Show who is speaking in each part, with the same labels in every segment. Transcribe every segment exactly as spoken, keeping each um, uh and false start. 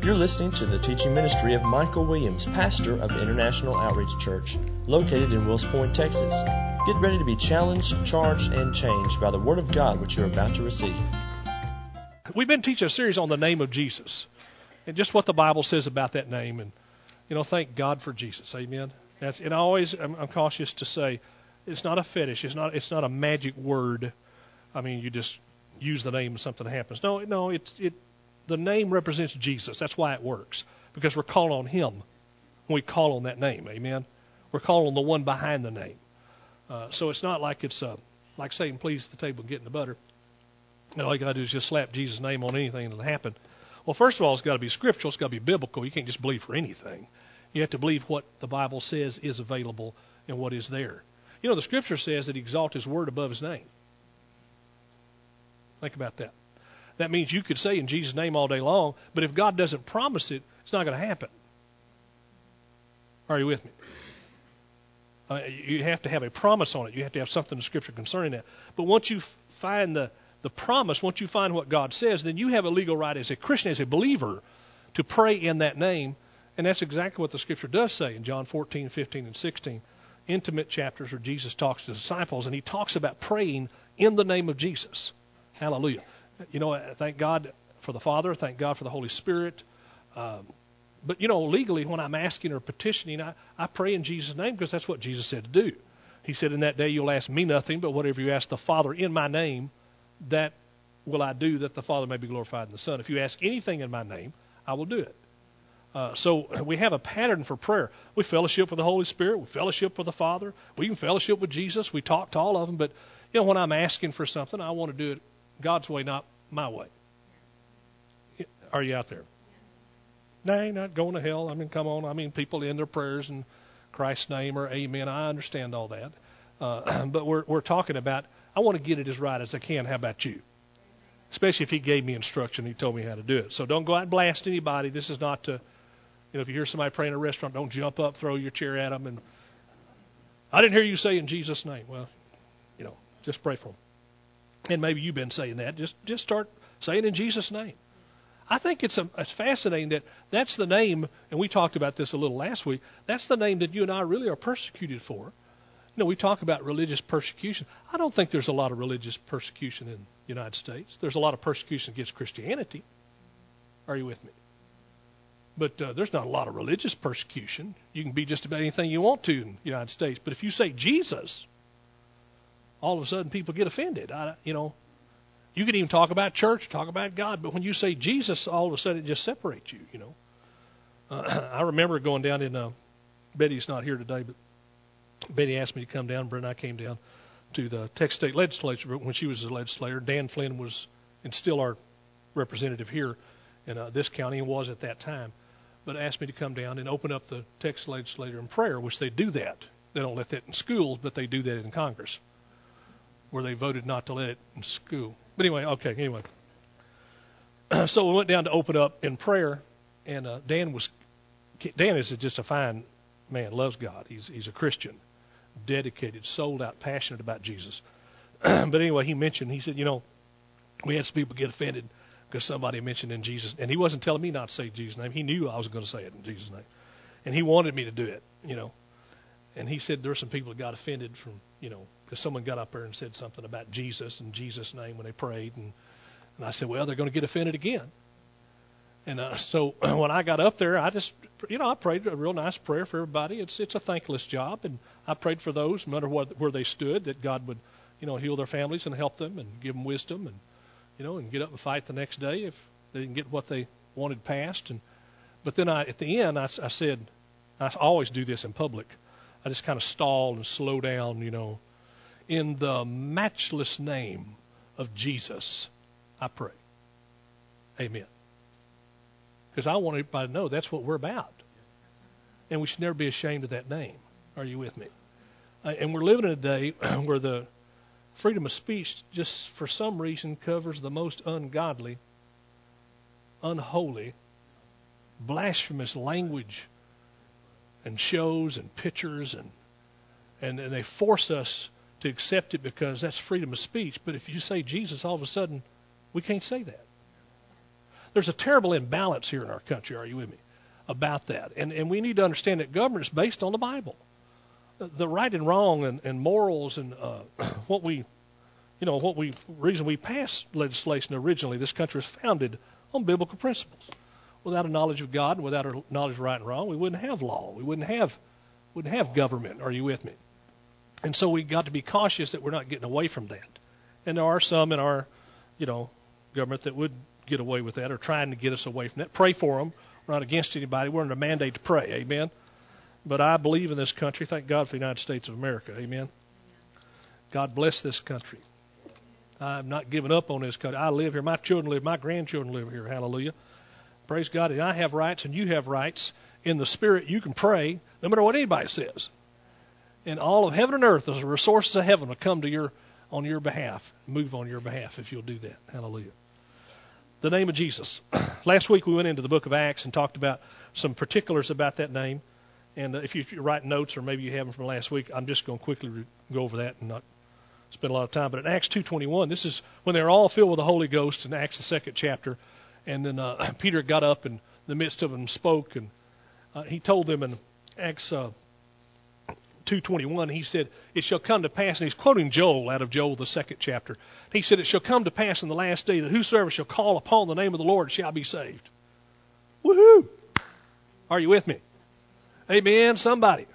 Speaker 1: You're listening to the teaching ministry of Michael Williams, pastor of International Outreach Church, located in Wills Point, Texas. Get ready to be challenged, charged, and changed by the Word of God which you're about to receive.
Speaker 2: We've been teaching a series on the name of Jesus and just what the Bible says about that name. And, you know, thank God for Jesus. Amen. That's, and I always, I'm, I'm cautious to say, it's not a fetish. It's not, it's not a magic word. I mean, you just use the name and something happens. No, no, it's, it, the name represents Jesus. That's why it works, because we're calling on Him when we call on that name. Amen. We're calling on the one behind the name. Uh, so it's not like it's uh, like saying, please, the table and getting the butter. And all you got to do is just slap Jesus' name on anything that'll happen. Well, first of all, it's got to be scriptural. It's got to be biblical. You can't just believe for anything. You have to believe what the Bible says is available and what is there. You know, the Scripture says that He exalts His word above His name. Think about that. That means you could say in Jesus' name all day long, but if God doesn't promise it, it's not going to happen. Are you with me? Uh, you have to have a promise on it. You have to have something in the Scripture concerning that. But once you find the, the promise, once you find what God says, then you have a legal right as a Christian, as a believer, to pray in that name. And that's exactly what the Scripture does say in John fourteen, fifteen, and sixteen. Intimate chapters where Jesus talks to the disciples, and He talks about praying in the name of Jesus. Hallelujah. You know, thank God for the Father. Thank God for the Holy Spirit. Um, but, you know, legally, when I'm asking or petitioning, I, I pray in Jesus' name because that's what Jesus said to do. He said, in that day you'll ask me nothing, but whatever you ask the Father in my name, that will I do, that the Father may be glorified in the Son. If you ask anything in my name, I will do it. Uh, so we have a pattern for prayer. We fellowship with the Holy Spirit. We fellowship with the Father. We can fellowship with Jesus. We talk to all of them. But, you know, when I'm asking for something, I want to do it God's way, not my way. Are you out there? No, ain't not going to hell. I mean, come on. I mean, people end their prayers in Christ's name or amen. I understand all that. Uh, but we're we're talking about, I want to get it as right as I can. How about you? Especially if He gave me instruction. He told me how to do it. So don't go out and blast anybody. This is not to, you know, if you hear somebody praying in a restaurant, don't jump up, throw your chair at them. And I didn't hear you say in Jesus' name. Well, you know, just pray for them. And maybe you've been saying that. Just just start saying in Jesus' name. I think it's, a, it's fascinating that that's the name, and we talked about this a little last week, that's the name that you and I really are persecuted for. You know, we talk about religious persecution. I don't think there's a lot of religious persecution in the United States. There's a lot of persecution against Christianity. Are you with me? But uh, there's not a lot of religious persecution. You can be just about anything you want to in the United States. But if you say Jesus, all of a sudden people get offended. I, you know, you can even talk about church, talk about God, but when you say Jesus, all of a sudden it just separates you, you know. Uh, I remember going down in, uh, Betty's not here today, but Betty asked me to come down. Brent and I came down to the Texas State Legislature when she was a legislator. Dan Flynn was, and still our representative here in uh, this county, and was at that time, but asked me to come down and open up the Texas Legislature in prayer, which they do that. They don't let that in schools, but they do that in Congress, where they voted not to let it in school. But anyway, okay, anyway. So we went down to open up in prayer, and uh, Dan was, Dan is just a fine man, loves God. He's he's a Christian, dedicated, sold out, passionate about Jesus. But anyway, he mentioned, he said, you know, we had some people get offended because somebody mentioned in Jesus, and he wasn't telling me not to say Jesus' name. He knew I was going to say it in Jesus' name, and he wanted me to do it, you know. And he said there's some people that got offended from, you know, because someone got up there and said something about Jesus and Jesus' name when they prayed. And, and I said, well, they're going to get offended again. And uh, so when I got up there, I just, you know, I prayed a real nice prayer for everybody. It's it's a thankless job. And I prayed for those, no matter what, where they stood, that God would, you know, heal their families and help them and give them wisdom and, you know, and get up and fight the next day if they didn't get what they wanted passed. And But then I, at the end, I, I said, I always do this in public. I just kind of stall and slow down, you know. In the matchless name of Jesus, I pray. Amen. Because I want everybody to know that's what we're about. And we should never be ashamed of that name. Are you with me? Uh, and we're living in a day where the freedom of speech just for some reason covers the most ungodly, unholy, blasphemous language and shows and pictures, and, and and they force us to accept it because that's freedom of speech. But if you say Jesus, all of a sudden, we can't say that. There's a terrible imbalance here in our country, are you with me, about that. And and we need to understand that government is based on the Bible. The right and wrong and, and morals and uh, what we, you know, what we, reason we passed legislation originally, this country was founded on biblical principles. Without a knowledge of God and without a knowledge of right and wrong, we wouldn't have law. We wouldn't have, wouldn't have government. Are you with me? And so we got to be cautious that we're not getting away from that. And there are some in our, you know, government that would get away with that or trying to get us away from that. Pray for them. We're not against anybody. We're under a mandate to pray. Amen. But I believe in this country. Thank God for the United States of America. Amen. God bless this country. I'm not giving up on this country. I live here. My children live. My grandchildren live here. Hallelujah. Praise God. And I have rights and you have rights. In the Spirit, you can pray no matter what anybody says. And all of heaven and earth, the resources of heaven will come to your on your behalf, move on your behalf if you'll do that. Hallelujah. The name of Jesus. Last week we went into the book of Acts and talked about some particulars about that name. And uh, if, you, if you're writing notes or maybe you have them from last week, I'm just going to quickly re- go over that and not spend a lot of time. But in Acts two twenty-one, this is when they were all filled with the Holy Ghost in Acts the second chapter. And then uh, Peter got up and in the midst of them spoke. And uh, he told them in Acts uh, two twenty-one, he said, it shall come to pass, and he's quoting Joel out of Joel the second chapter. He said, it shall come to pass in the last day that whosoever shall call upon the name of the Lord shall be saved. Woohoo! Are you with me? Amen, somebody.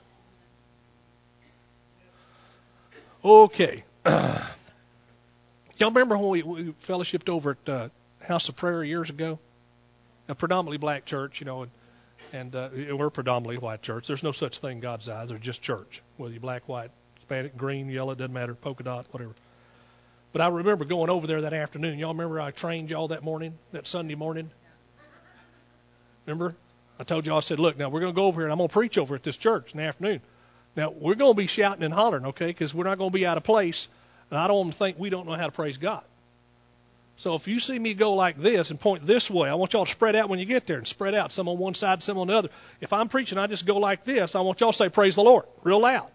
Speaker 2: Okay. Uh, y'all remember when we, we fellowshipped over at uh, House of Prayer years ago? A predominantly black church, you know, and, and uh, we're a predominantly white church. There's no such thing in God's eyes. There's just church. Whether you're black, white, Hispanic, green, yellow, it doesn't matter, polka dot, whatever. But I remember going over there that afternoon. Y'all remember I trained y'all that morning, that Sunday morning? Remember? I told you, I said, look, now we're going to go over here and I'm going to preach over at this church in the afternoon. Now, we're going to be shouting and hollering, okay, because we're not going to be out of place. And I don't want to think we don't know how to praise God. So if you see me go like this and point this way, I want y'all to spread out when you get there and spread out, some on one side, some on the other. If I'm preaching, I just go like this, I want y'all to say, praise the Lord, real loud.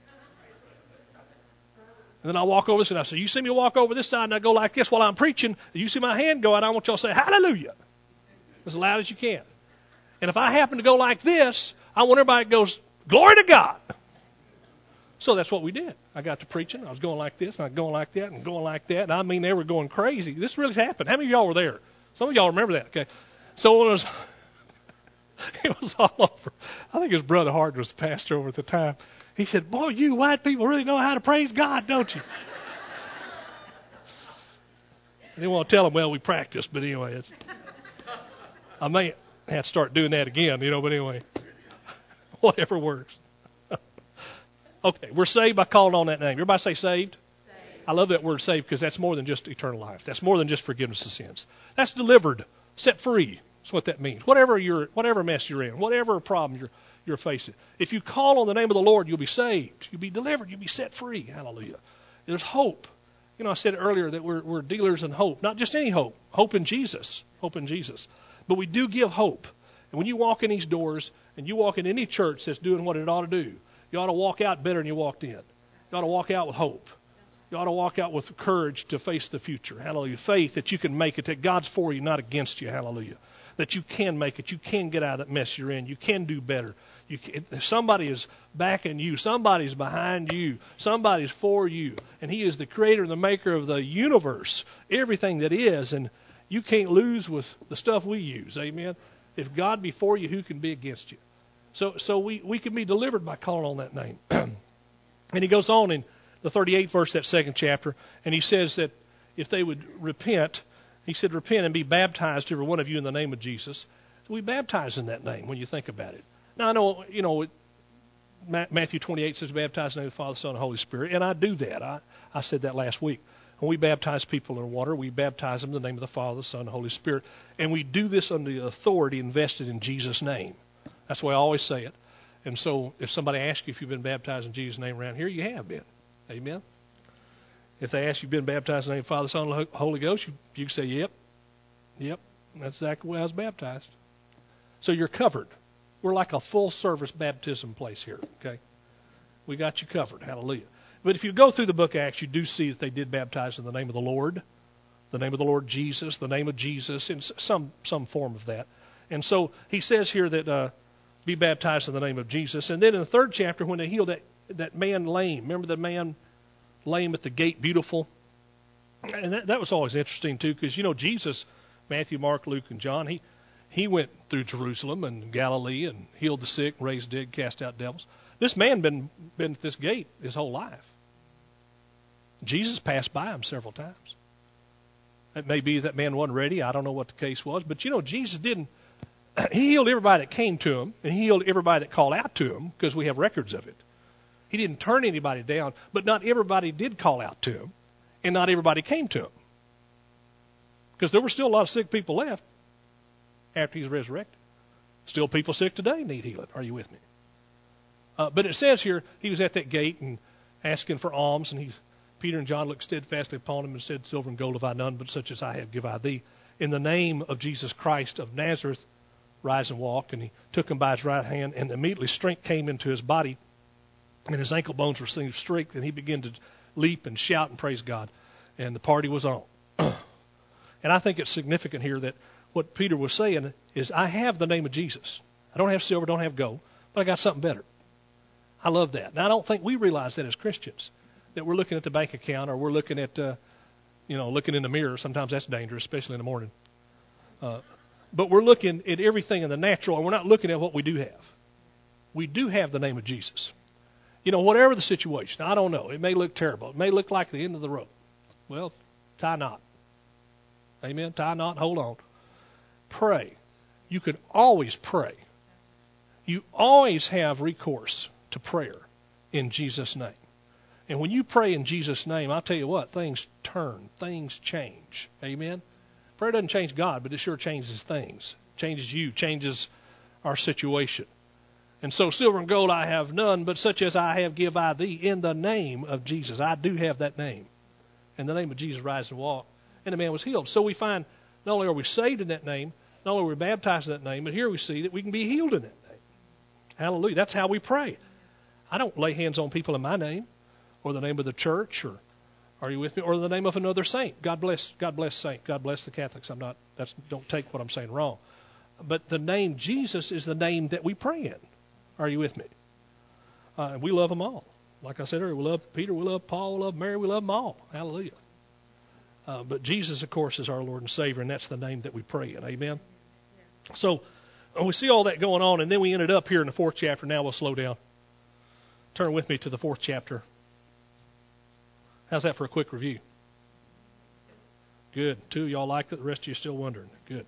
Speaker 2: And then I walk over this and I say, you see me walk over this side and I go like this while I'm preaching. You see my hand go out, I want y'all to say, hallelujah, as loud as you can. And if I happen to go like this, I want everybody that goes, glory to God. So that's what we did. I got to preaching. I was going like this, and I was going like that, and going like that. And I mean, they were going crazy. This really happened. How many of y'all were there? Some of y'all remember that, okay? So it was, it was all over. I think his brother Hart was the pastor over at the time. He said, boy, you white people really know how to praise God, don't you? I didn't want to tell him, well, we practiced, but anyway, it's, I may have to start doing that again, you know, but anyway, whatever works. Okay, we're saved by calling on that name. Everybody say saved? Saved. I love that word saved because that's more than just eternal life. That's more than just forgiveness of sins. That's delivered, set free. That's what that means. Whatever you're, whatever mess you're in, whatever problem you're you're facing, if you call on the name of the Lord, you'll be saved. You'll be delivered. You'll be set free. Hallelujah. There's hope. You know, I said earlier that we're we're dealers in hope. Not just any hope. Hope in Jesus. Hope in Jesus. But we do give hope. And when you walk in these doors and you walk in any church that's doing what it ought to do, you ought to walk out better than you walked in. You ought to walk out with hope. You ought to walk out with courage to face the future. Hallelujah. Faith that you can make it, that God's for you, not against you. Hallelujah. That you can make it. You can get out of that mess you're in. You can do better. You can, somebody is backing you. Somebody's behind you. Somebody's for you. And He is the creator and the maker of the universe, everything that is. And you can't lose with the stuff we use. Amen. If God be for you, who can be against you? So so we, we can be delivered by calling on that name. And he goes on in the thirty-eighth verse, that second chapter, and he says that if they would repent, he said, repent and be baptized, every one of you, in the name of Jesus. So we baptize in that name when you think about it. Now, I know, you know, Matthew twenty-eight says, baptize in the name of the Father, Son, and Holy Spirit, and I do that. I, I said that last week. When we baptize people in water, we baptize them in the name of the Father, the Son, and the Holy Spirit, and we do this under the authority invested in Jesus' name. That's the way I always say it. And so if somebody asks you if you've been baptized in Jesus' name around here, you have been. Amen? If they ask you if you've been baptized in the name of the Father, Son, and the Holy Ghost, you, you can say, yep, yep, that's exactly the way I was baptized. So you're covered. We're like a full-service baptism place here, okay? We got you covered. Hallelujah. But if you go through the book of Acts, you do see that they did baptize in the name of the Lord. the name of the Lord Jesus, the name of Jesus, in some some form of that. And so he says here that uh, be baptized in the name of Jesus. And then in the third chapter, when they healed that, that man lame, remember the man lame at the gate, beautiful? And that, that was always interesting, too, because, you know, Jesus, Matthew, Mark, Luke, and John, he, he went through Jerusalem and Galilee and healed the sick, raised the dead, cast out devils. This man been been at this gate his whole life. Jesus passed by him several times. It may be that man wasn't ready. I don't know what the case was. But, you know, Jesus didn't. He healed everybody that came to him, and he healed everybody that called out to him, because we have records of it. He didn't turn anybody down, but not everybody did call out to him, and not everybody came to him. Because there were still a lot of sick people left after he's resurrected. Still people sick today need healing. Are you with me? Uh, but it says here, he was at that gate and asking for alms, and he, Peter and John looked steadfastly upon him and said, silver and gold have I none, but such as I have give I thee. In the name of Jesus Christ of Nazareth, rise and walk. And he took him by his right hand, and immediately strength came into his body, and his ankle bones received strength, and he began to leap and shout and praise God. And the party was on. And I think it's significant here that what Peter was saying is, I have the name of Jesus. I don't have silver, don't have gold, but I got something better. I love that. Now, I don't think we realize that as Christians, that we're looking at the bank account, or we're looking at, uh, you know, looking in the mirror. Sometimes that's dangerous, especially in the morning. Uh, but we're looking at everything in the natural, and we're not looking at what we do have. We do have the name of Jesus. You know, whatever the situation, I don't know. It may look terrible. It may look like the end of the road. Well, tie knot. Amen? Tie knot and hold on. Pray. You can always pray. You always have recourse to prayer in Jesus' name. And when you pray in Jesus' name, I'll tell you what, things turn, things change. Amen? Prayer doesn't change God, but it sure changes things. Changes you, changes our situation. And so silver and gold I have none, but such as I have give I thee in the name of Jesus. I do have that name. In the name of Jesus, rise and walk. And the man was healed. So we find not only are we saved in that name, not only are we baptized in that name, but here we see that we can be healed in that name. Hallelujah. That's how we pray. I don't lay hands on people in my name, or the name of the church, or are you with me? Or the name of another saint. God bless, God bless saint. God bless the Catholics. I'm not. That's don't take what I'm saying wrong. But the name Jesus is the name that we pray in. Are you with me? Uh, and we love them all. Like I said earlier, we love Peter, we love Paul, we love Mary, we love them all. Hallelujah. Uh, but Jesus, of course, is our Lord and Savior, and that's the name that we pray in. Amen. So we see all that going on, and then we ended up here in the fourth chapter. Now we'll slow down. Turn with me to the fourth chapter. How's that for a quick review? Good. Two of y'all liked it. The rest of you still wondering. Good.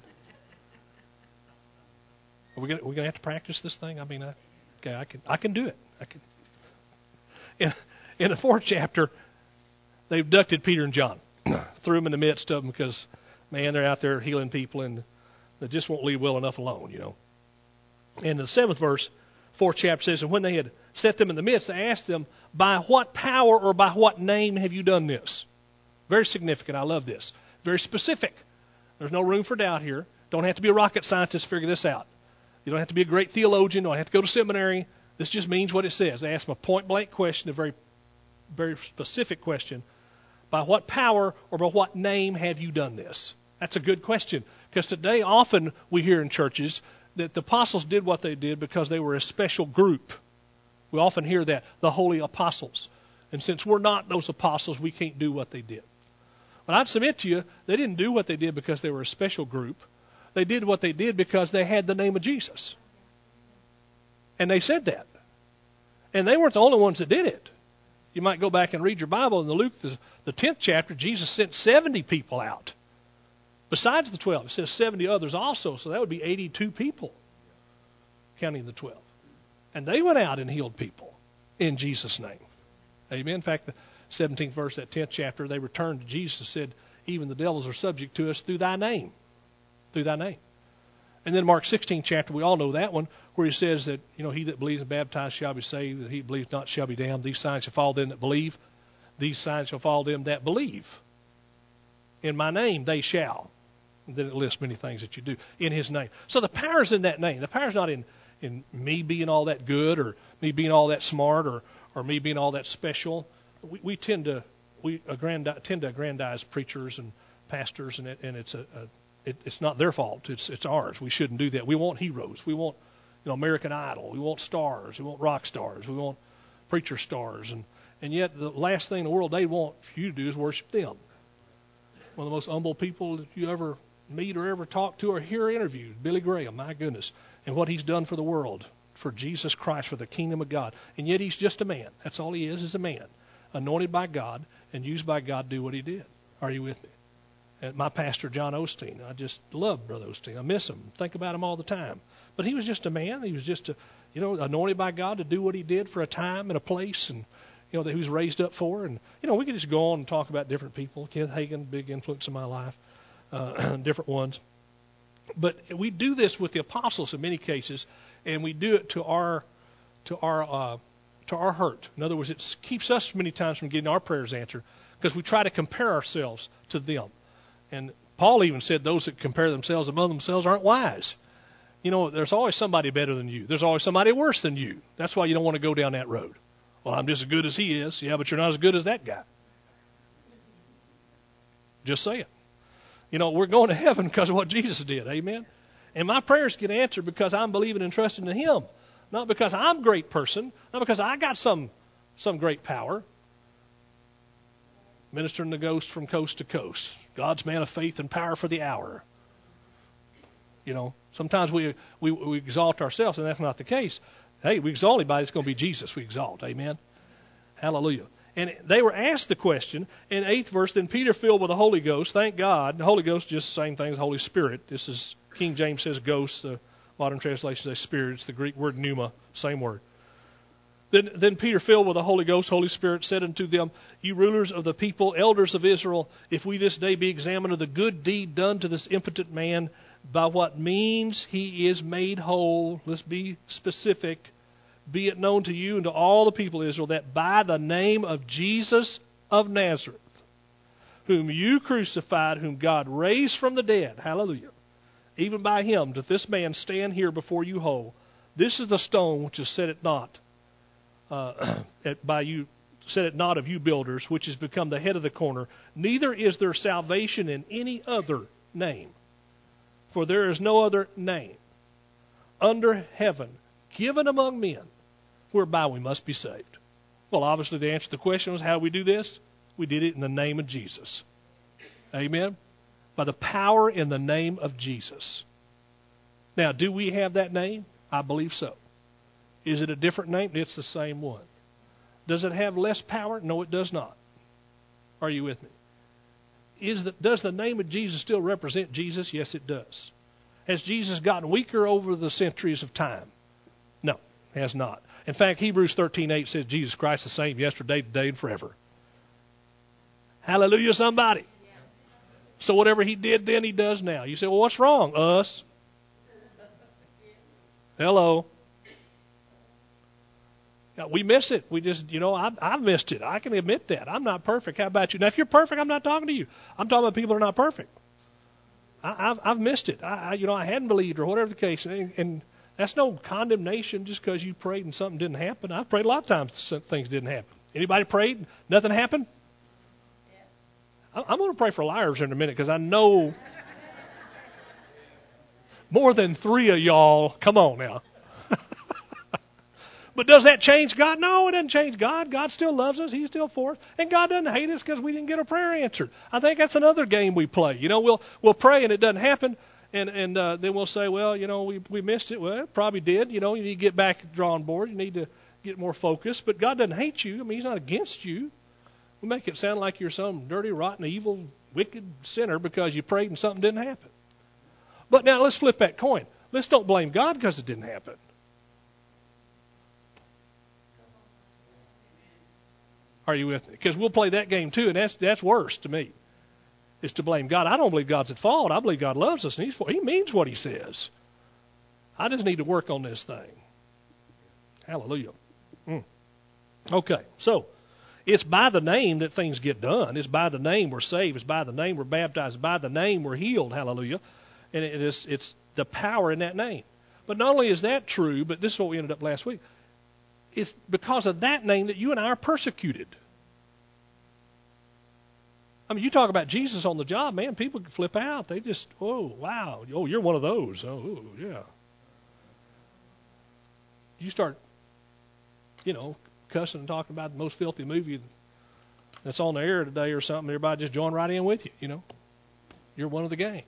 Speaker 2: Are we gonna, we gonna have to practice this thing? I mean, I, okay, I can I can do it. I can. In, in the fourth chapter, they abducted Peter and John, threw them in the midst of them because, man, they're out there healing people and they just won't leave well enough alone, you know. And the seventh verse, fourth chapter says, and when they had set them in the midst, they asked them, by what power or by what name have you done this? Very significant. I love this. Very specific. There's no room for doubt here. Don't have to be a rocket scientist to figure this out. You don't have to be a great theologian. Don't have to go to seminary. This just means what it says. They ask them a point-blank question, a very, very specific question. By what power or by what name have you done this? That's a good question. Because today often we hear in churches that the apostles did what they did because they were a special group. We often hear that, the holy apostles. And since we're not those apostles, we can't do what they did. But I'd submit to you, they didn't do what they did because they were a special group. They did what they did because they had the name of Jesus. And they said that. And they weren't the only ones that did it. You might go back and read your Bible in the Luke, the, the tenth chapter, Jesus sent seventy people out. Besides the twelve, it says seventy others also, so that would be eighty-two people, counting the twelve. And they went out and healed people in Jesus' name. Amen. In fact, the seventeenth verse, that tenth chapter, they returned to Jesus and said, even the devils are subject to us through thy name. Through thy name. And then Mark sixteenth chapter, we all know that one, where he says that, you know, he that believes and baptized shall be saved, that he that believes not shall be damned. These signs shall follow them that believe. These signs shall follow them that believe. In my name they shall. And then it lists many things that you do in his name. So the power's in that name. The power's not in, in me being all that good or me being all that smart or, or me being all that special. We, we tend to we aggrandize, tend to aggrandize preachers and pastors, and it, and it's a, a it, it's not their fault. It's it's ours. We shouldn't do that. We want heroes. We want, you know, American Idol. We want stars. We want rock stars. We want preacher stars. And, and yet the last thing in the world they want for you to do is worship them. One of the most humble people that you ever meet or ever talk to or hear interviewed, Billy Graham, my goodness, and what he's done for the world, for Jesus Christ, for the kingdom of God. And yet he's just a man. That's all he is, is a man, anointed by God and used by God to do what he did. Are you with me? And my pastor, John Osteen, I just love Brother Osteen. I miss him. Think about him all the time. But he was just a man. He was just, a, you know, anointed by God to do what he did for a time and a place, and, you know, that he was raised up for. And, you know, we could just go on and talk about different people. Kenneth Hagin, big influence in my life, uh, different ones. But we do this with the apostles in many cases, and we do it to our, to our, uh, to our hurt. In other words, it keeps us many times from getting our prayers answered because we try to compare ourselves to them. And Paul even said those that compare themselves among themselves aren't wise. You know, there's always somebody better than you. There's always somebody worse than you. That's why you don't want to go down that road. Well, I'm just as good as he is. Yeah, but you're not as good as that guy. Just say it. You know, we're going to heaven because of what Jesus did. Amen? And my prayers get answered because I'm believing and trusting in him. Not because I'm a great person. Not because I got some some great power. Ministering the ghost from coast to coast. God's man of faith and power for the hour. You know, sometimes we, we we exalt ourselves, and that's not the case. Hey, we exalt anybody, it's going to be Jesus we exalt. Amen? Hallelujah. And they were asked the question in eighth verse, then Peter filled with the Holy Ghost, thank God. The Holy Ghost, just the same thing as Holy Spirit. This is, King James says ghost, the modern translation says spirit. It's the Greek word pneuma, same word. Then, then Peter, filled with the Holy Ghost, Holy Spirit, said unto them, you rulers of the people, elders of Israel, if we this day be examined of the good deed done to this impotent man, by what means he is made whole, let's be specific, be it known to you and to all the people of Israel, that by the name of Jesus of Nazareth, whom you crucified, whom God raised from the dead, hallelujah, even by him doth this man stand here before you whole. This is the stone which is set at naught. Uh, at, by you, set it not of you builders, which has become the head of the corner. Neither is there salvation in any other name, for there is no other name under heaven given among men whereby we must be saved. Well, obviously the answer to the question was, how do we do this? We did it in the name of Jesus. Amen? By the power in the name of Jesus. Now, do we have that name? I believe so. Is it a different name? It's the same one. Does it have less power? No, it does not. Are you with me? Is the, does the name of Jesus still represent Jesus? Yes, it does. Has Jesus gotten weaker over the centuries of time? No, it has not. In fact, Hebrews thirteen eight says Jesus Christ the same yesterday, today, and forever. Hallelujah, somebody. So whatever he did then, he does now. You say, well, what's wrong? Us. Hello. We miss it. We just, you know, I, I've missed it. I can admit that. I'm not perfect. How about you? Now, if you're perfect, I'm not talking to you. I'm talking about people who are not perfect. I, I've, I've missed it. I, I, you know, I hadn't believed or whatever the case. And, and that's no condemnation just because you prayed and something didn't happen. I've prayed a lot of times some things didn't happen. Anybody prayed and nothing happened? Yeah. I'm going to pray for liars in a minute because I know more than three of y'all. Come on now. But does that change God? No, it doesn't change God. God still loves us. He's still for us. And God doesn't hate us because we didn't get our prayer answered. I think that's another game we play. You know, we'll we'll pray and it doesn't happen. And and uh, then we'll say, well, you know, we we missed it. Well, it probably did. You know, you need to get back to the drawing board. You need to get more focused. But God doesn't hate you. I mean, he's not against you. We make it sound like you're some dirty, rotten, evil, wicked sinner because you prayed and something didn't happen. But now let's flip that coin. Let's don't blame God because it didn't happen. Are you with me? Because we'll play that game too, and that's that's worse to me, is to blame God. I don't believe God's at fault. I believe God loves us, and he's, he means what he says. I just need to work on this thing. Hallelujah. Mm. Okay, so it's by the name that things get done. It's by the name we're saved. It's by the name we're baptized. It's by the name we're healed. Hallelujah. And it is, it's the power in that name. But not only is that true, but this is what we ended up last week. It's because of that name that you and I are persecuted. I mean, you talk about Jesus on the job, man, people flip out. They just, oh, wow. Oh, you're one of those. Oh, yeah. You start, you know, cussing and talking about the most filthy movie that's on the air today or something, everybody just join right in with you, you know. You're one of the gang.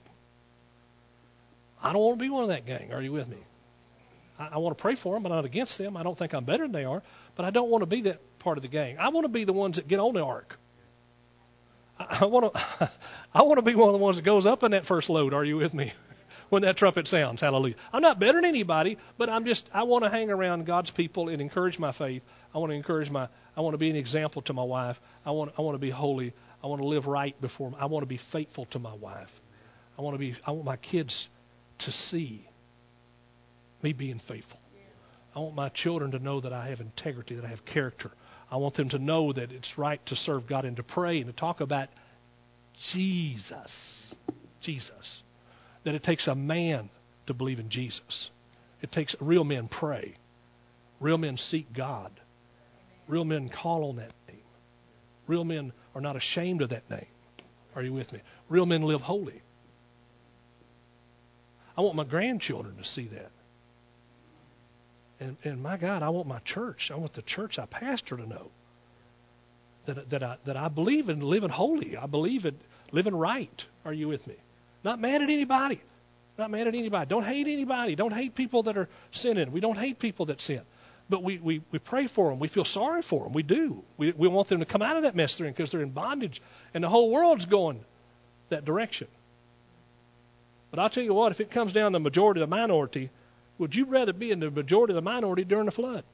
Speaker 2: I don't want to be one of that gang. Are you with me? I, I want to pray for them, but I'm not against them. I don't think I'm better than they are, but I don't want to be that part of the gang. I want to be the ones that get on the ark. I, I want to I want to be one of the ones that goes up in that first load. Are you with me? When that trumpet sounds, hallelujah. I'm not better than anybody, but I'm just, I want to hang around God's people and encourage my faith. I want to encourage my, I want to be an example to my wife. I want, I want to be holy. I want to live right before, I want to be faithful to my wife. I want to be, I want my kids to see me being faithful. I want my children to know that I have integrity, that I have character. I want them to know that it's right to serve God and to pray and to talk about Jesus. Jesus. That it takes a man to believe in Jesus. It takes real men pray. Real men seek God. Real men call on that name. Real men are not ashamed of that name. Are you with me? Real men live holy. I want my grandchildren to see that. And, and my God, I want my church, I want the church I pastor to know that, that, I, that I believe in living holy. I believe in living right. Are you with me? Not mad at anybody. Not mad at anybody. Don't hate anybody. Don't hate people that are sinning. We don't hate people that sin. But we, we, we pray for them. We feel sorry for them. We do. We, we want them to come out of that mess they're in because they're in bondage. And the whole world's going that direction. But I'll tell you what, if it comes down to the majority of the minority, would you rather be in the majority of the minority during the flood?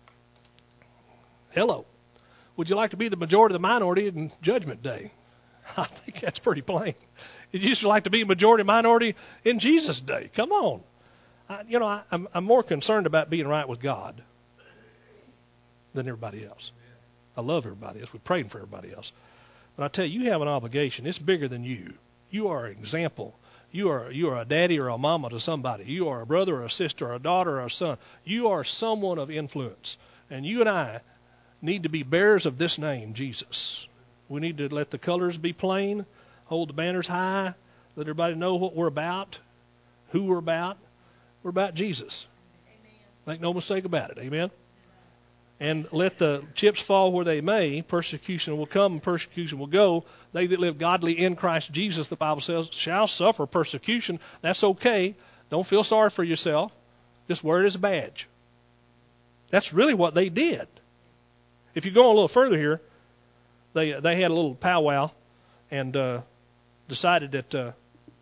Speaker 2: Hello. Would you like to be the majority of the minority in Judgment Day? I think that's pretty plain. You just like to be a majority minority in Jesus' day. Come on. I, you know, I, I'm, I'm more concerned about being right with God than everybody else. I love everybody else. We're praying for everybody else. But I tell you, you have an obligation. It's bigger than you. You are an example. You are you are a daddy or a mama to somebody. You are a brother or a sister or a daughter or a son. You are someone of influence. And you and I need to be bearers of this name, Jesus. We need to let the colors be plain, hold the banners high, let everybody know what we're about, who we're about. We're about Jesus. Amen. Make no mistake about it. Amen. And let the chips fall where they may. Persecution will come, persecution will go. They that live godly in Christ Jesus, the Bible says, shall suffer persecution. That's okay. Don't feel sorry for yourself. Just wear it as a badge. That's really what they did. If you go a little further here, they they had a little powwow and uh, decided that uh,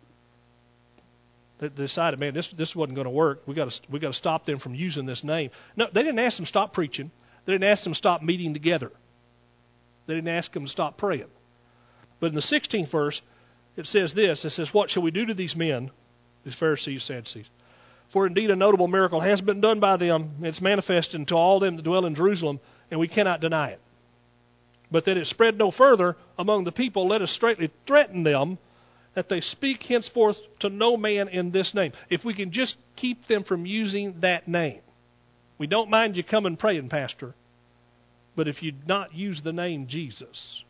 Speaker 2: they decided, man, this this wasn't going to work. We got to we got to stop them from using this name. No, they didn't ask them to stop preaching. They didn't ask them to stop meeting together. They didn't ask them to stop praying. But in the sixteenth verse, it says this. It says, "What shall we do to these men, these Pharisees, Sadducees? For indeed a notable miracle has been done by them. It's manifested to all them that dwell in Jerusalem, and we cannot deny it. But that it spread no further among the people, let us straightly threaten them, that they speak henceforth to no man in this name." If we can just keep them from using that name. We don't mind you coming praying, Pastor, but if you not use the name Jesus.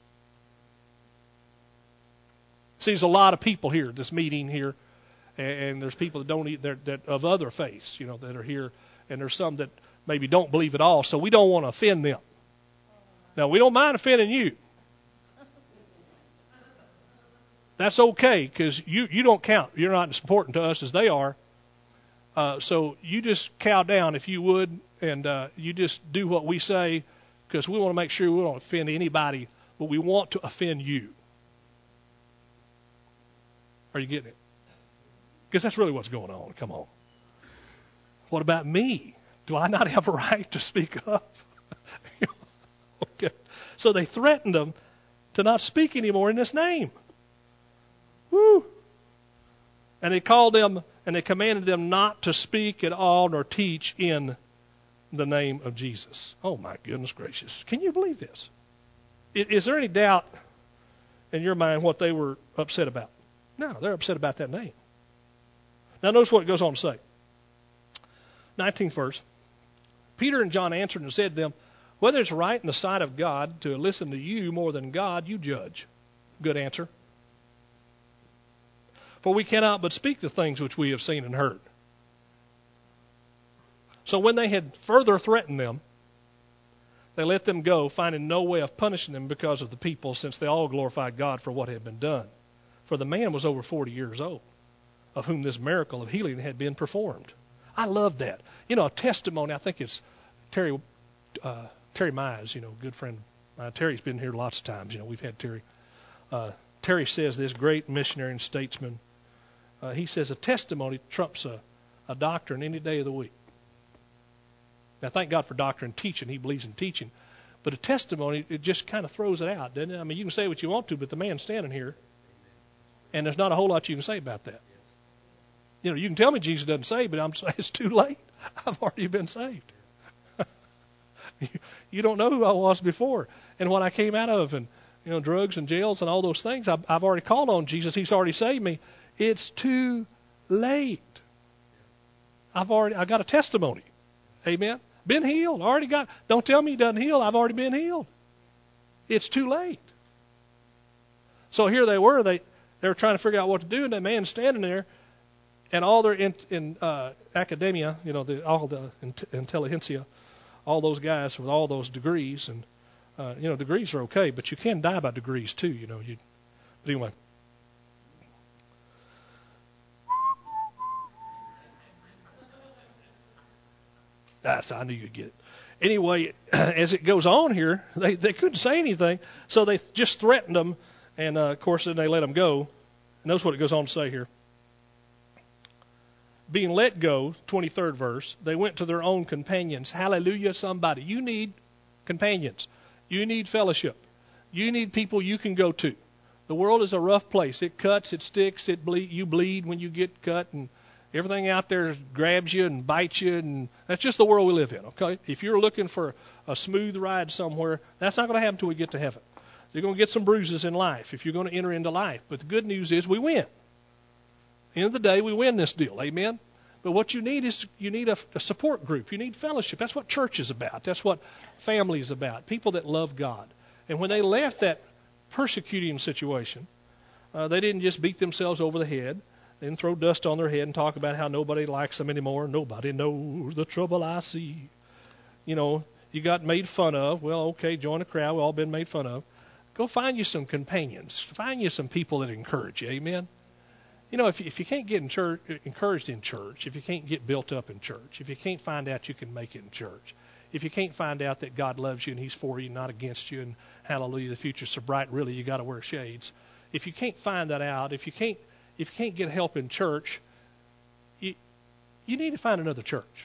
Speaker 2: See, there's a lot of people here, this meeting here, and there's people that don't eat, that, that of other faiths, you know, that are here, and there's some that maybe don't believe at all, so we don't want to offend them. Now, we don't mind offending you. That's okay, because you, you don't count. You're not as important to us as they are. Uh, so you just cow down, if you would, and uh, you just do what we say, because we want to make sure we don't offend anybody, but we want to offend you. Are you getting it? Because that's really what's going on. Come on. What about me? Do I not have a right to speak up? Okay. So they threatened them to not speak anymore in this name. Woo! And they called them and they commanded them not to speak at all nor teach in the name of Jesus. Oh my goodness gracious. Can you believe this? Is there any doubt in your mind what they were upset about? No, they're upset about that name. Now notice what it goes on to say. nineteenth verse. Peter and John answered and said to them, "Whether it's right in the sight of God to listen to you more than God, you judge." Good answer. For we cannot but speak the things which we have seen and heard. So when they had further threatened them, they let them go, finding no way of punishing them because of the people, since they all glorified God for what had been done. For the man was over forty years old, of whom this miracle of healing had been performed. I love that. You know, a testimony, I think it's Terry uh, Terry Mize, you know, good friend. Uh, Terry's been here lots of times. You know, we've had Terry. Uh, Terry says this, great missionary and statesman. Uh, he says a testimony trumps a, a doctrine any day of the week. Now, thank God for doctrine and teaching. He believes in teaching. But a testimony, it just kind of throws it out, doesn't it? I mean, you can say what you want to, but the man's standing here, and there's not a whole lot you can say about that. You know, you can tell me Jesus doesn't save, but I'm saying it's too late. I've already been saved. you, you don't know who I was before and what I came out of, and you know, drugs and jails and all those things. I've, I've already called on Jesus. He's already saved me. It's too late. I've already I got a testimony. Amen. Been healed. Already got. Don't tell me he doesn't heal. I've already been healed. It's too late. So here they were. They they were trying to figure out what to do, and that man's standing there, and all their in, in uh, academia, you know, the, all the intelligentsia, all those guys with all those degrees, and uh, you know, degrees are okay, but you can die by degrees too. You know, you. But anyway. That's, I knew you'd get it. Anyway, as it goes on here, they, they couldn't say anything, so they just threatened them, and uh, of course then they let them go. Notice what it goes on to say here. Being let go, twenty-third verse, they went to their own companions. Hallelujah, somebody. You need companions. You need fellowship. You need people you can go to. The world is a rough place. It cuts, it sticks, it bleed. You bleed when you get cut, and everything out there grabs you and bites you, and that's just the world we live in, okay? If you're looking for a smooth ride somewhere, that's not going to happen until we get to heaven. You're going to get some bruises in life if you're going to enter into life. But the good news is we win. At the end of the day, we win this deal, amen? But what you need is you need a, a support group. You need fellowship. That's what church is about. That's what family is about, people that love God. And when they left that persecuting situation, uh, they didn't just beat themselves over the head. They didn't throw dust on their head and talk about how nobody likes them anymore. Nobody knows the trouble I see. You know, you got made fun of. Well, okay, join a crowd. We've all been made fun of. Go find you some companions. Find you some people that encourage you. Amen? You know, if you, if you can't get in church, encouraged in church, if you can't get built up in church, if you can't find out you can make it in church, if you can't find out that God loves you and He's for you, not against you, and hallelujah, the future's so bright, really, you got to wear shades. If you can't find that out, if you can't If you can't get help in church, you, you need to find another church.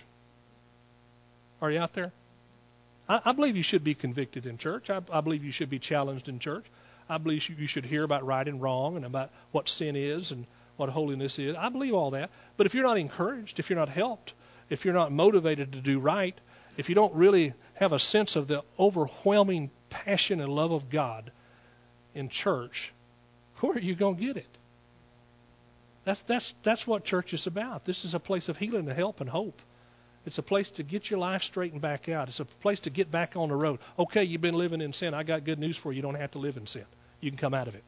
Speaker 2: Are you out there? I, I believe you should be convicted in church. I, I believe you should be challenged in church. I believe you should hear about right and wrong and about what sin is and what holiness is. I believe all that. But if you're not encouraged, if you're not helped, if you're not motivated to do right, if you don't really have a sense of the overwhelming passion and love of God in church, where are you going to get it? That's that's that's what church is about. This is a place of healing and help and hope. It's a place to get your life straightened back out. It's a place to get back on the road. Okay, you've been living in sin. I got good news for you. You don't have to live in sin. You can come out of it.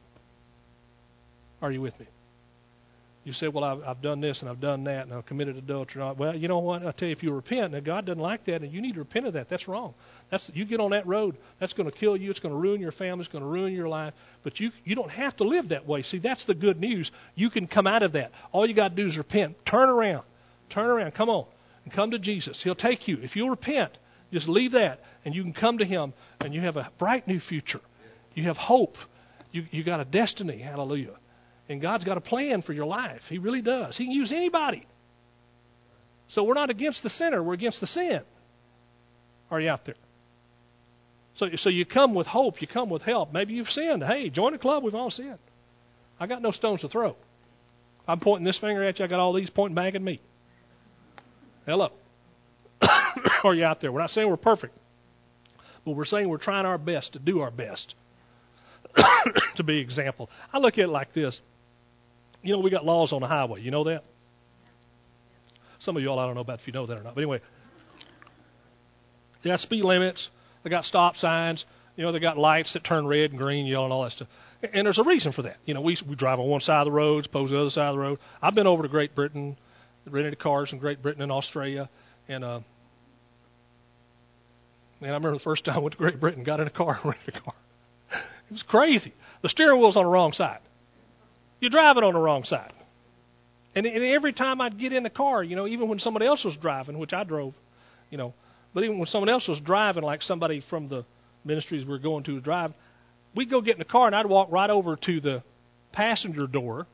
Speaker 2: Are you with me? You say, well, I've, I've done this and I've done that and I've committed adultery. Well, you know what? I tell you, if you repent, and God doesn't like that, and you need to repent of that. That's wrong. That's you get on that road. That's going to kill you. It's going to ruin your family. It's going to ruin your life. But you you don't have to live that way. See, that's the good news. You can come out of that. All you got to do is repent. Turn around. Turn around. Come on. And come to Jesus. He'll take you. If you'll repent, just leave that, and you can come to Him, and you have a bright new future. You have hope. You you got a destiny. Hallelujah. And God's got a plan for your life. He really does. He can use anybody. So we're not against the sinner. We're against the sin. Are you out there? So, so you come with hope. You come with help. Maybe you've sinned. Hey, join the club. We've all sinned. I got no stones to throw. I'm pointing this finger at you. I got all these pointing back at me. Hello. Are you out there? We're not saying we're perfect. But we're saying we're trying our best to do our best to be example. I look at it like this. You know, we got laws on the highway. You know that? Some of y'all, I don't know about if you know that or not. But anyway, they got speed limits. They got stop signs. You know, they got lights that turn red and green, yellow, and all that stuff. And there's a reason for that. You know, we we drive on one side of the road, suppose the other side of the road. I've been over to Great Britain, rented cars in Great Britain and Australia, and uh, man, I remember the first time I went to Great Britain, got in a car, and rented a car. It was crazy. The steering wheel's on the wrong side. You're driving on the wrong side. And, and every time I'd get in the car, you know, even when somebody else was driving, which I drove, you know, but even when someone else was driving, like somebody from the ministries we were going to drive, we'd go get in the car, and I'd walk right over to the passenger door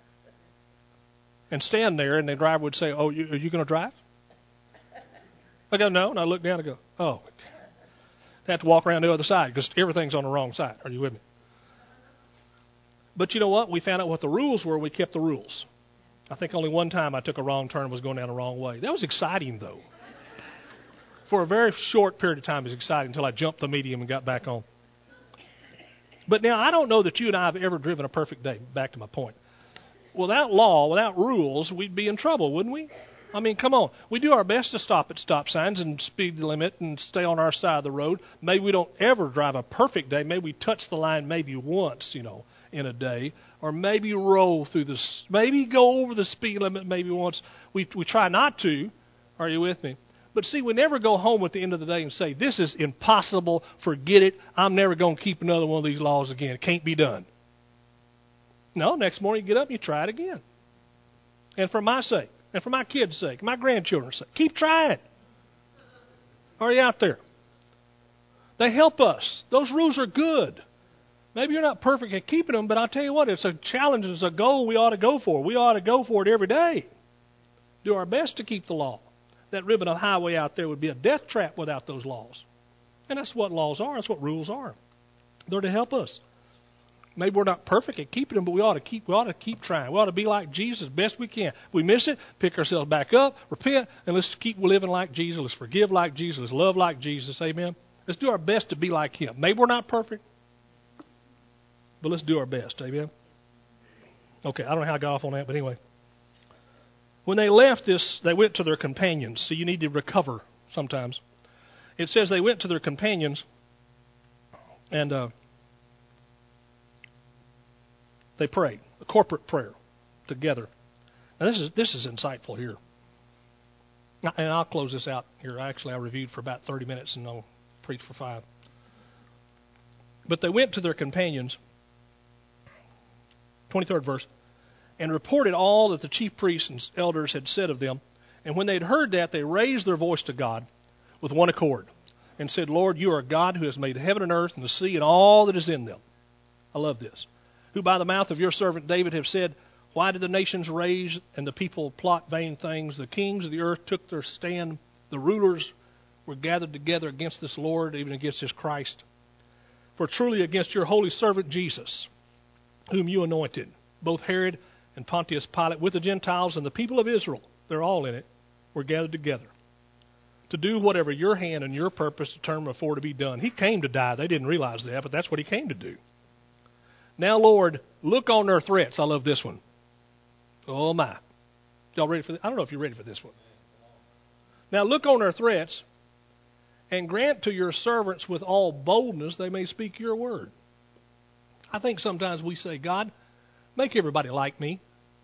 Speaker 2: and stand there, and the driver would say, oh, you, are you going to drive? I go, no, and I look down and go, oh. I have to walk around the other side because everything's on the wrong side. Are you with me? But you know what? We found out what the rules were. We kept the rules. I think only one time I took a wrong turn and was going down the wrong way. That was exciting, though. For a very short period of time, it was exciting until I jumped the medium and got back on. But now, I don't know that you and I have ever driven a perfect day, back to my point. Without law, without rules, we'd be in trouble, wouldn't we? I mean, come on. We do our best to stop at stop signs and speed the limit and stay on our side of the road. Maybe we don't ever drive a perfect day. Maybe we touch the line maybe once, you know, in a day. Or maybe roll through the, maybe go over the speed limit maybe once. We we try not to. Are you with me? But see, we never go home at the end of the day and say, this is impossible, forget it, I'm never going to keep another one of these laws again. It can't be done. No, next morning you get up and you try it again. And for my sake, and for my kids' sake, my grandchildren's sake, keep trying. Are you out there? They help us. Those rules are good. Maybe you're not perfect at keeping them, but I'll tell you what, it's a challenge, it's a goal we ought to go for. We ought to go for it every day. Do our best to keep the law. That ribbon of highway out there would be a death trap without those laws. And that's what laws are. That's what rules are. They're to help us. Maybe we're not perfect at keeping them, but we ought to keep we ought to keep trying. We ought to be like Jesus as best we can. If we miss it, pick ourselves back up, repent, and let's keep living like Jesus. Let's forgive like Jesus. Let's love like Jesus. Amen. Let's do our best to be like him. Maybe we're not perfect, but let's do our best. Amen. Okay, I don't know how I got off on that, but anyway. When they left this, they went to their companions. So you need to recover sometimes. It says they went to their companions, and uh, they prayed, a corporate prayer together. Now this is this is insightful here. And I'll close this out here. Actually, I reviewed for about thirty minutes, and I'll preach for five. But they went to their companions, twenty-third verse, and reported all that the chief priests and elders had said of them. And when they had heard that, they raised their voice to God with one accord and said, Lord, you are a God who has made heaven and earth and the sea and all that is in them. I love this. Who by the mouth of your servant David have said, why did the nations rage and the people plot vain things? The kings of the earth took their stand. The rulers were gathered together against this Lord, even against his Christ. For truly against your holy servant Jesus, whom you anointed, both Herod and Pontius Pilate, with the Gentiles and the people of Israel, they're all in it, were gathered together to do whatever your hand and your purpose determined for to be done. He came to die. They didn't realize that, but that's what he came to do. Now, Lord, look on their threats. I love this one. Oh, my. Y'all ready for this? I don't know if you're ready for this one. Now, look on their threats and grant to your servants with all boldness they may speak your word. I think sometimes we say, God, make everybody like me.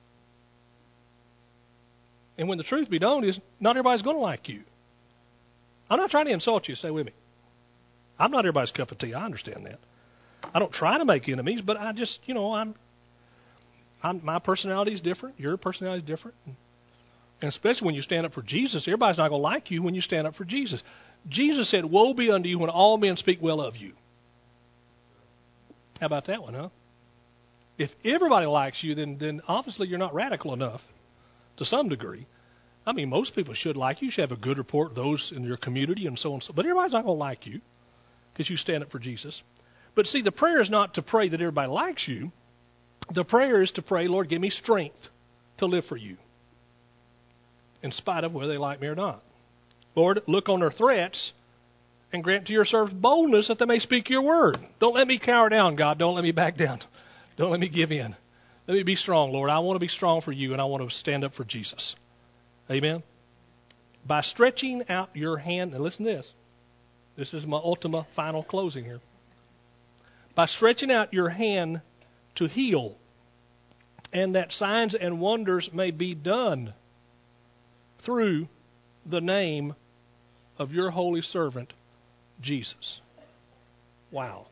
Speaker 2: And when the truth be known is, not everybody's going to like you. I'm not trying to insult you. Stay with me. I'm not everybody's cup of tea. I understand that. I don't try to make enemies, but I just, you know, I'm, I'm my personality is different. Your personality is different. And especially when you stand up for Jesus, everybody's not going to like you when you stand up for Jesus. Jesus said, woe be unto you when all men speak well of you. How about that one, huh? If everybody likes you, then then obviously you're not radical enough to some degree. I mean, most people should like you. You should have a good report of those in your community and so on and so on. But everybody's not going to like you because you stand up for Jesus. But see, the prayer is not to pray that everybody likes you. The prayer is to pray, Lord, give me strength to live for you, in spite of whether they like me or not. Lord, look on their threats and grant to your servants boldness that they may speak your word. Don't let me cower down, God. Don't let me back down. Don't let me give in. Let me be strong, Lord. I want to be strong for you, and I want to stand up for Jesus. Amen? By stretching out your hand, and listen to this. This is my ultima final closing here. by stretching out your hand to heal, and that signs and wonders may be done through the name of your holy servant, Jesus. Wow.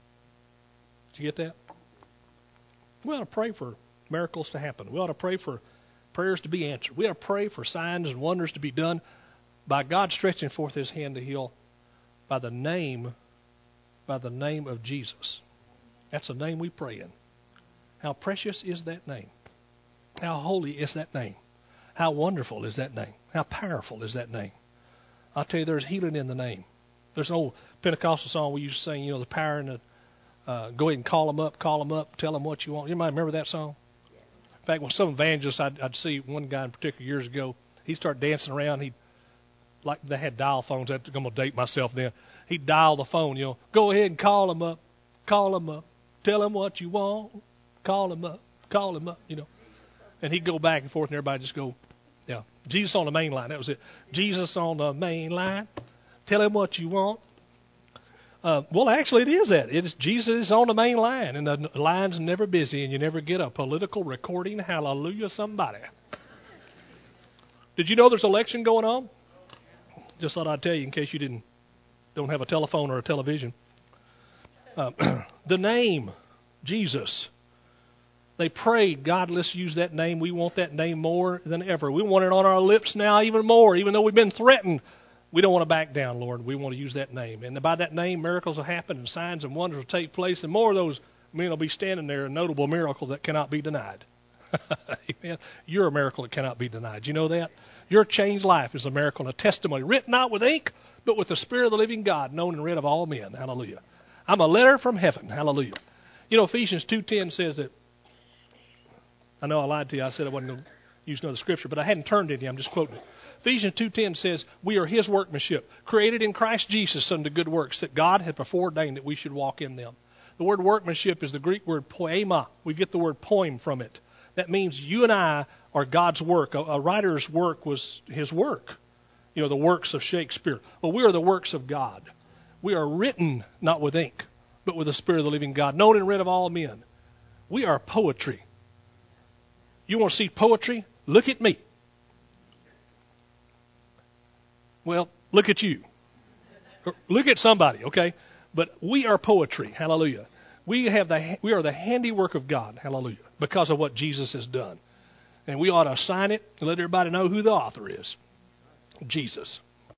Speaker 2: Did you get that? We ought to pray for miracles to happen. We ought to pray for prayers to be answered. We ought to pray for signs and wonders to be done by God stretching forth his hand to heal by the name, by the name of Jesus. That's the name we pray in. How precious is that name? How holy is that name? How wonderful is that name? How powerful is that name? I'll tell you, there's healing in the name. There's an old Pentecostal song we used to sing, you know, the power in the, uh, go ahead and call them up, call them up, tell them what you want. You might remember that song? In fact, when some evangelists, I'd, I'd see one guy in particular years ago, he'd start dancing around. He'd, like they had dial phones. I'm going to date myself then. He'd dial the phone, you know, go ahead and call them up, call them up, tell them what you want, call them up, call them up, you know. And he'd go back and forth, and everybody just go, yeah, Jesus on the main line. That was it. Jesus on the main line. Tell him what you want. Uh, well, actually, it is that. It is Jesus is on the main line, and the line's never busy, and you never get a political recording. Hallelujah, somebody. Did you know there's an election going on? Just thought I'd tell you in case you didn't don't have a telephone or a television. Uh, the name, Jesus. They prayed, God, let's use that name. We want that name more than ever. We want it on our lips now even more, even though we've been threatened. We don't want to back down, Lord. We want to use that name. And by that name, miracles will happen and signs and wonders will take place. And more of those men will be standing there, a notable miracle that cannot be denied. Amen. You're a miracle that cannot be denied. You know that? Your changed life is a miracle and a testimony, written not with ink, but with the Spirit of the living God, known and read of all men. Hallelujah. I'm a letter from heaven. Hallelujah. You know, Ephesians two ten says that, I know I lied to you. I said I wasn't going to use another scripture, but I hadn't turned any. I'm just quoting it. Ephesians two ten says, we are his workmanship, created in Christ Jesus unto good works, that God had foreordained that we should walk in them. The word workmanship is the Greek word poema. We get the word poem from it. That means you and I are God's work. A, a writer's work was his work. You know, the works of Shakespeare. Well, we are the works of God. We are written not with ink, but with the Spirit of the living God, known and read of all men. We are poetry. You want to see poetry? Look at me. Well, look at you. Look at somebody, okay? But we are poetry. Hallelujah. We have the we are the handiwork of God. Hallelujah. Because of what Jesus has done. And we ought to sign it and let everybody know who the author is. Jesus.